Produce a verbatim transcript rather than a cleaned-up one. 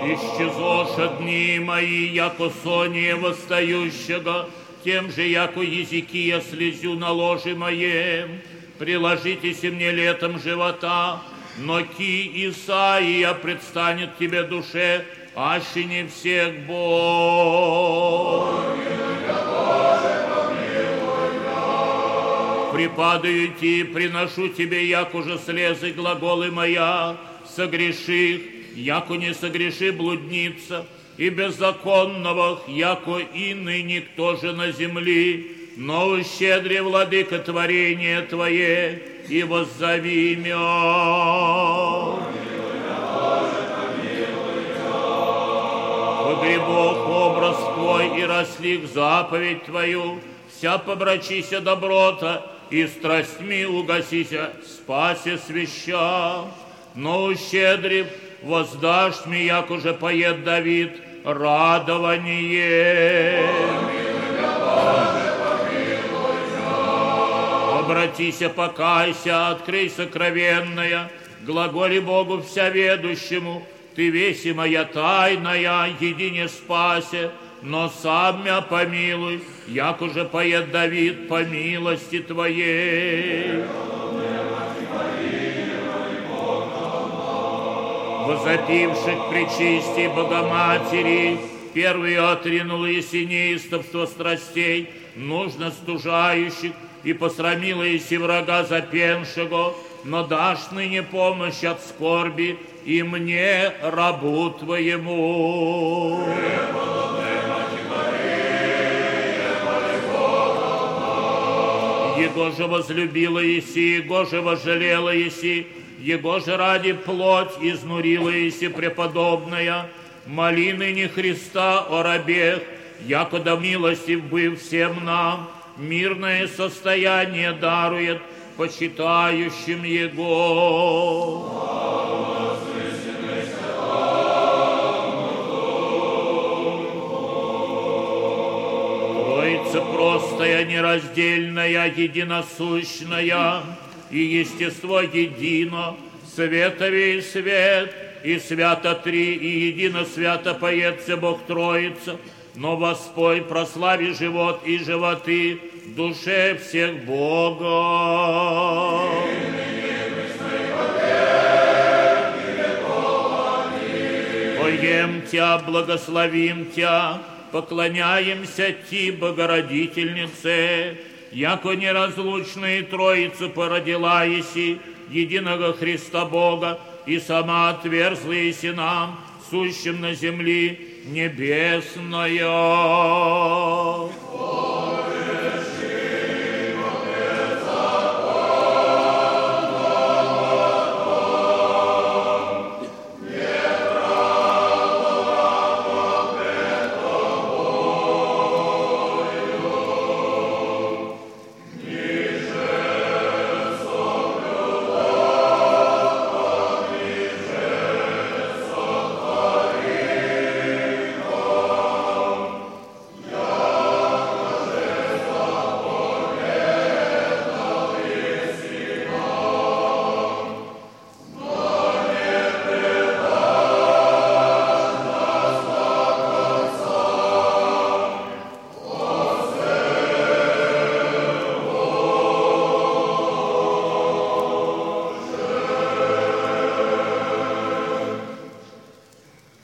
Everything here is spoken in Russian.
Исчезоша дни мои, яко соние восстающего, тем же, яко языки я слезю на ложе моем. Приложитесь мне летом живота, но ки Исаия предстанет тебе душе, аще не всех Бог. Припадаю ти, приношу тебе, як уже слезы глаголы моя, согреших, яко не согреши блудница, и беззаконного, яко и ныне кто же на земли, но ущедри, владыка, творение Твое, и воззови имя. Погребох образ Твой и расслих заповедь Твою, вся побрачися доброта, и страстьми угасися, спаси свяща. Но ущедрив, воздашь мне, як уже поет Давид, радование. Обратися, покайся, открой сокровенное, глаголи Богу всеведущему, Ты веси моя тайная, едине спасе, но сам мя помилуй, як уже поет Давид, по милости Твоей. Возопивших пречисти Богоматери, первые отринул еси неистовство страстей, нужно стужающих, и посрамила еси врага запеншего, но дашь ныне помощь от скорби и мне, рабу Твоему. Его же возлюбила еси, Его же возжалела еси, Его же ради плоть изнурила еси преподобная. Моли ныне Христа о рабех, якода милостив быв всем нам, мирное состояние дарует почитающим Его. Троица простая, нераздельная, единосущная, и естество едино, световей свет, и свято три, и едино свято поется Бог Троица, но воспой прослави живот и животы душе всех Бога. Поем Тя, благословим Тя, поклоняемся Ти, Богородительнице, яко неразлучные Троицы породила еси, единого Христа Бога, и сама отверзла еси нам, сущим на земли, небесная.